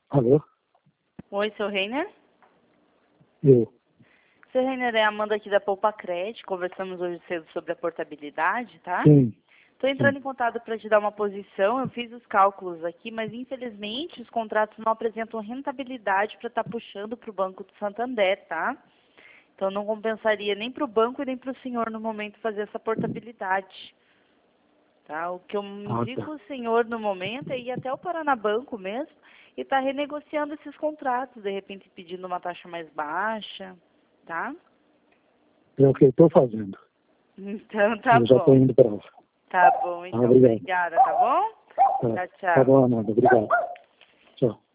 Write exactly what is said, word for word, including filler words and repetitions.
Alô? Oi, seu Reiner? Eu. Seu Reiner, é a Amanda aqui da Poupa Cred. Conversamos hoje cedo sobre a portabilidade, tá? Sim. Estou entrando Sim. em contato para te dar uma posição. Eu fiz os cálculos aqui, mas infelizmente os contratos não apresentam rentabilidade para estar puxando para o Banco do Santander, tá? Então não compensaria nem para o banco e nem para o senhor no momento fazer essa portabilidade. Tá? O que eu Ah, indico tá. ao senhor no momento é ir até o Paranabanco mesmo e estar renegociando esses contratos, de repente pedindo uma taxa mais baixa, tá? É o que eu estou fazendo. Então tá Eu já estou bom. indo para lá. Tá bom, Ah, então. obrigado. Obrigada, tá bom? Tá. Tchau, tchau. Tá bom, Amanda. Obrigado. Tchau.